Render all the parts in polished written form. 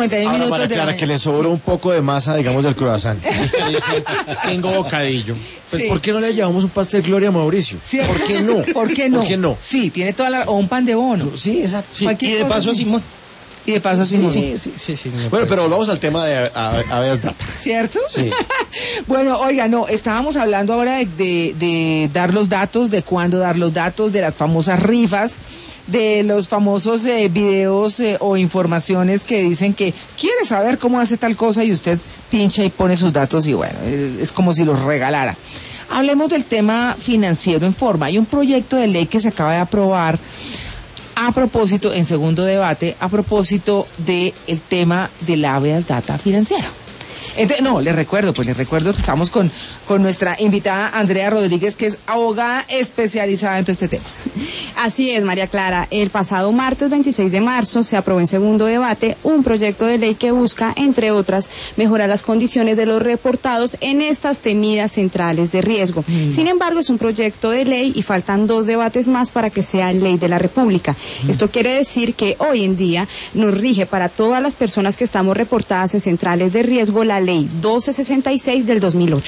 51 Ahora, minutos María de Clara, la que le sobró un poco de masa, digamos, del croissant. Usted dice, tengo bocadillo. Pues, Sí. ¿por qué no le llevamos un pastel Gloria a Mauricio? Sí. ¿Por qué no? ¿Por qué no? ¿Por qué no? Sí, tiene toda la... O un pan de bono. Sí, exacto. Sí. Cualquier Y de cosa paso a así. Simón. Y de paso así, Sí. Bueno, pero volvamos al tema de Aveas Data. ¿Cierto? Sí. Bueno, oiga, no, estábamos hablando ahora de dar los datos, de cuándo dar los datos, de las famosas rifas, de los famosos videos o informaciones que dicen que quiere saber cómo hace tal cosa y usted pincha y pone sus datos y bueno, es como si los regalara. Hablemos del tema financiero en forma. Hay un proyecto de ley que se acaba de aprobar a propósito, en segundo debate, a propósito del tema de la habeas data financiera. Entonces, no, les recuerdo que estamos con nuestra invitada Andrea Rodríguez, que es abogada especializada en todo este tema. Así es, María Clara. El pasado martes 26 de marzo se aprobó en segundo debate un proyecto de ley que busca, entre otras, mejorar las condiciones de los reportados en estas temidas centrales de riesgo. Sin embargo, es un proyecto de ley y faltan 2 debates más para que sea ley de la República. Esto quiere decir que hoy en día nos rige para todas las personas que estamos reportadas en centrales de riesgo la ley 1266 del 2008.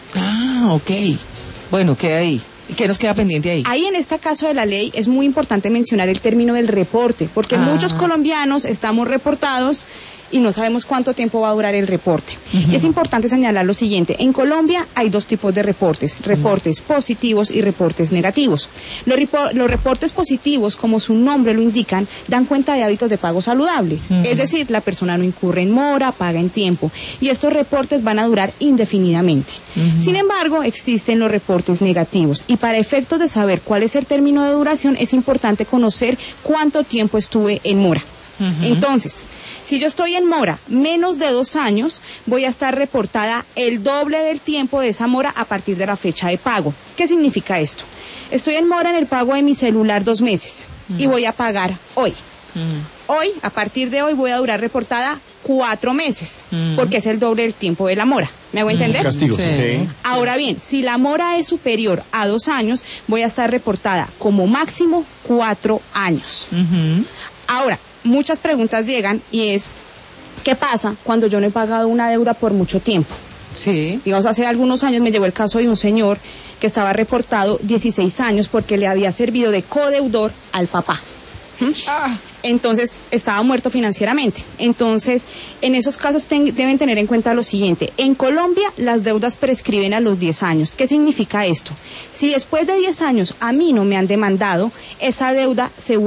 Ah, ok. Bueno, queda ahí. ¿Qué nos queda pendiente ahí? Ahí en este caso de la ley es muy importante mencionar el término del reporte, porque muchos colombianos estamos reportados y no sabemos cuánto tiempo va a durar el reporte. Y es importante señalar lo siguiente: en Colombia hay 2 tipos de reportes positivos y reportes negativos. Los reportes positivos, como su nombre lo indican, dan cuenta de hábitos de pago saludables, es decir, la persona no incurre en mora, paga en tiempo, y estos reportes van a durar indefinidamente. Sin embargo, existen los reportes negativos, y para efectos de saber cuál es el término de duración, es importante conocer cuánto tiempo estuve en mora. Entonces, si yo estoy en mora menos de 2 años, voy a estar reportada el doble del tiempo de esa mora a partir de la fecha de pago. ¿Qué significa esto? Estoy en mora en el pago de mi celular 2 meses y voy a pagar hoy. Hoy, a partir de hoy, voy a durar reportada 4 meses, porque es el doble del tiempo de la mora. ¿Me hago entender? Castigo. Sí. Okay. Ahora bien, si la mora es superior a 2 años, voy a estar reportada como máximo 4 años. Ahora, muchas preguntas llegan y es, ¿qué pasa cuando yo no he pagado una deuda por mucho tiempo? Sí. Digamos, hace algunos años me llegó el caso de un señor que estaba reportado 16 años porque le había servido de codeudor al papá. Entonces, estaba muerto financieramente. Entonces, en esos casos deben tener en cuenta lo siguiente. En Colombia, las deudas prescriben a los 10 años. ¿Qué significa esto? Si después de 10 años a mí no me han demandado, esa deuda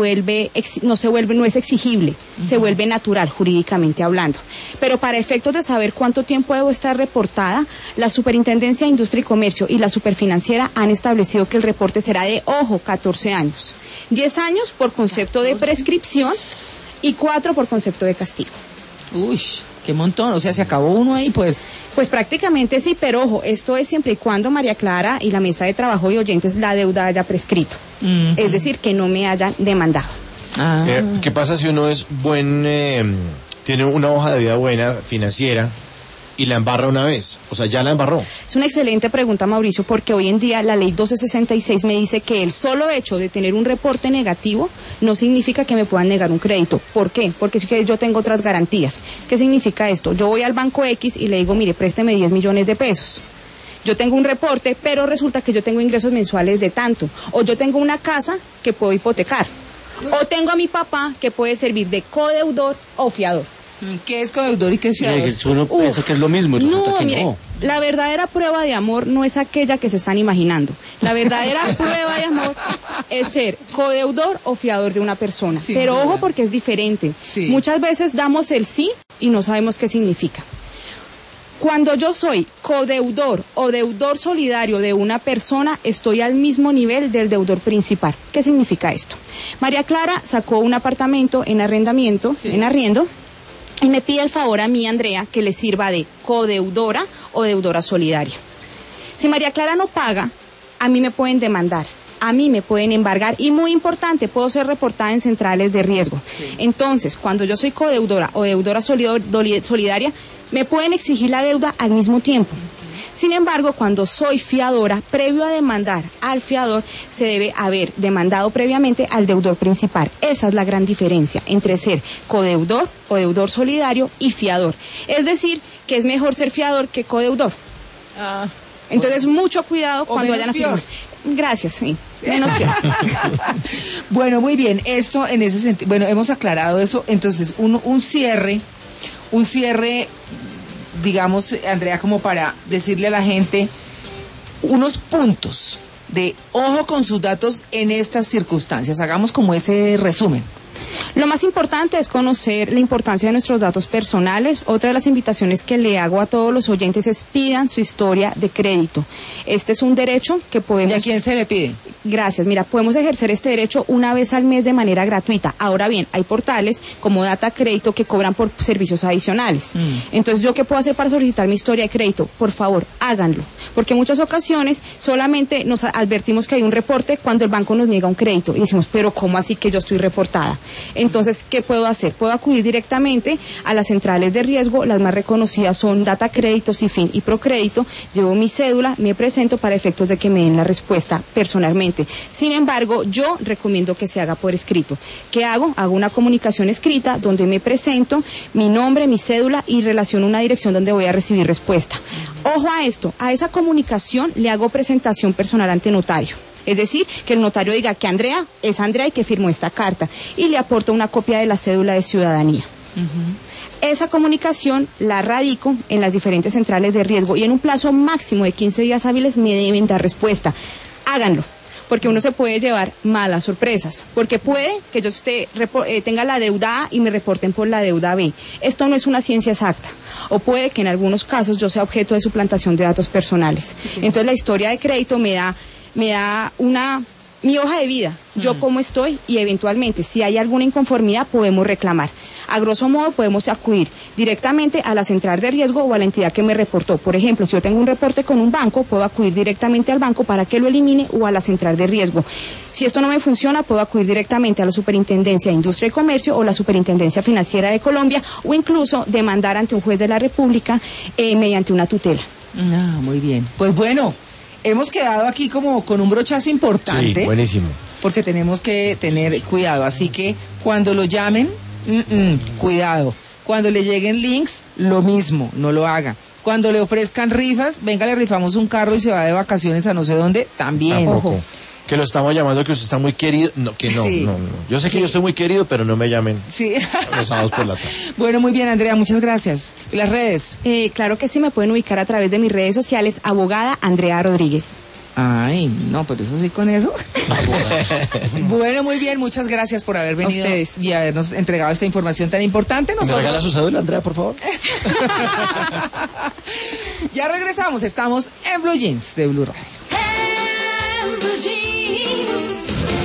no es exigible, se vuelve natural, jurídicamente hablando. Pero para efectos de saber cuánto tiempo debo estar reportada, la Superintendencia de Industria y Comercio y la Superfinanciera han establecido que el reporte será de, 14 años. 10 años por concepto de prescripción y 4 por concepto de castigo. Uy, qué montón. O sea, se acabó uno ahí, pues. Pues prácticamente sí, pero ojo, esto es siempre y cuando, María Clara y la mesa de trabajo y oyentes, la deuda haya prescrito. Es decir, que no me hayan demandado. ¿Qué pasa si uno es tiene una hoja de vida buena financiera y la embarra una vez? O sea, ya la embarró. Es una excelente pregunta, Mauricio, porque hoy en día la ley 1266 me dice que el solo hecho de tener un reporte negativo no significa que me puedan negar un crédito. ¿Por qué? Porque es que yo tengo otras garantías. ¿Qué significa esto? Yo voy al banco X y le digo, mire, présteme 10 millones de pesos. Yo tengo un reporte, pero resulta que yo tengo ingresos mensuales de tanto. O yo tengo una casa que puedo hipotecar. O tengo a mi papá que puede servir de codeudor o fiador. ¿Qué es codeudor y qué es fiador? Uno piensa que es lo mismo y resulta No, que mire, no. la verdadera prueba de amor no es aquella que se están imaginando. La verdadera prueba de amor es ser codeudor o fiador de una persona. Sí, pero verdad. ojo, porque es diferente. Sí. Muchas veces damos el sí y no sabemos qué significa. Cuando yo soy codeudor o deudor solidario de una persona, estoy al mismo nivel del deudor principal. ¿Qué significa esto? María Clara sacó un apartamento en arrendamiento, Sí. en arriendo, y me pide el favor a mí, Andrea, que le sirva de codeudora o deudora solidaria. Si María Clara no paga, a mí me pueden demandar, a mí me pueden embargar y, muy importante, puedo ser reportada en centrales de riesgo. Sí. Entonces, cuando yo soy codeudora o deudora solidaria, me pueden exigir la deuda al mismo tiempo. Sin embargo, cuando soy fiadora, previo a demandar al fiador, se debe haber demandado previamente al deudor principal. Esa es la gran diferencia entre ser codeudor o deudor solidario y fiador. Es decir, que es mejor ser fiador que codeudor. Entonces, mucho cuidado cuando vayan a firmar. Gracias, sí. Menos peor. Bueno, muy bien. Esto en ese sentido, bueno, hemos aclarado eso. Entonces, un cierre, digamos, Andrea, como para decirle a la gente unos puntos de ojo con sus datos en estas circunstancias. Hagamos como ese resumen. Lo más importante es conocer la importancia de nuestros datos personales. Otra de las invitaciones que le hago a todos los oyentes es pidan su historia de crédito. Este es un derecho que podemos... ¿Y a quién se le pide? Gracias. Mira, podemos ejercer este derecho una vez al mes de manera gratuita. Ahora bien, hay portales como Data Crédito que cobran por servicios adicionales. Entonces, ¿yo qué puedo hacer para solicitar mi historia de crédito? Por favor, háganlo. Porque en muchas ocasiones solamente nos advertimos que hay un reporte cuando el banco nos niega un crédito. Y decimos, pero ¿cómo así que yo estoy reportada? Entonces, ¿qué puedo hacer? Puedo acudir directamente a las centrales de riesgo. Las más reconocidas son Data Crédito, Cifin y Procrédito. Llevo mi cédula, me presento para efectos de que me den la respuesta personalmente. Sin embargo, yo recomiendo que se haga por escrito. ¿Qué hago? Hago una comunicación escrita donde me presento, mi nombre, mi cédula y relaciono una dirección donde voy a recibir respuesta. Ojo a esto, a esa comunicación le hago presentación personal ante notario. Es decir, que el notario diga que Andrea es Andrea y que firmó esta carta y le aporta una copia de la cédula de ciudadanía. Esa comunicación la radico en las diferentes centrales de riesgo y en un plazo máximo de 15 días hábiles me deben dar respuesta. Háganlo, porque uno se puede llevar malas sorpresas, porque puede que yo tenga la deuda A y me reporten por la deuda B. Esto no es una ciencia exacta, o puede que en algunos casos yo sea objeto de suplantación de datos personales. Entonces la historia de crédito me da mi hoja de vida, yo cómo estoy y eventualmente si hay alguna inconformidad podemos reclamar. A grosso modo podemos acudir directamente a la central de riesgo o a la entidad que me reportó. Por ejemplo, si yo tengo un reporte con un banco, puedo acudir directamente al banco para que lo elimine o a la central de riesgo. Si esto no me funciona, puedo acudir directamente a la Superintendencia de Industria y Comercio o la Superintendencia Financiera de Colombia o incluso demandar ante un juez de la República mediante una tutela. Muy bien. Pues bueno, hemos quedado aquí como con un brochazo importante. Sí, buenísimo. Porque tenemos que tener cuidado. Así que cuando lo llamen, cuidado. Cuando le lleguen links, lo mismo, no lo haga. Cuando le ofrezcan rifas, venga, le rifamos un carro y se va de vacaciones a no sé dónde, también. Ojo. Que lo estamos llamando, que usted está muy querido. No, que no, sí. no. Yo sé que yo estoy muy querido, pero no me llamen. Sí. Los sábados por la tarde. Bueno, muy bien, Andrea, muchas gracias. ¿Y las redes? Claro que sí, me pueden ubicar a través de mis redes sociales, abogada Andrea Rodríguez. Ay, no, pero eso sí con eso. Bueno, muy bien, muchas gracias por haber venido y habernos entregado esta información tan importante. ¿Me regala su cédula, Andrea, por favor? Ya regresamos, estamos en Blue Jeans de Blue Radio.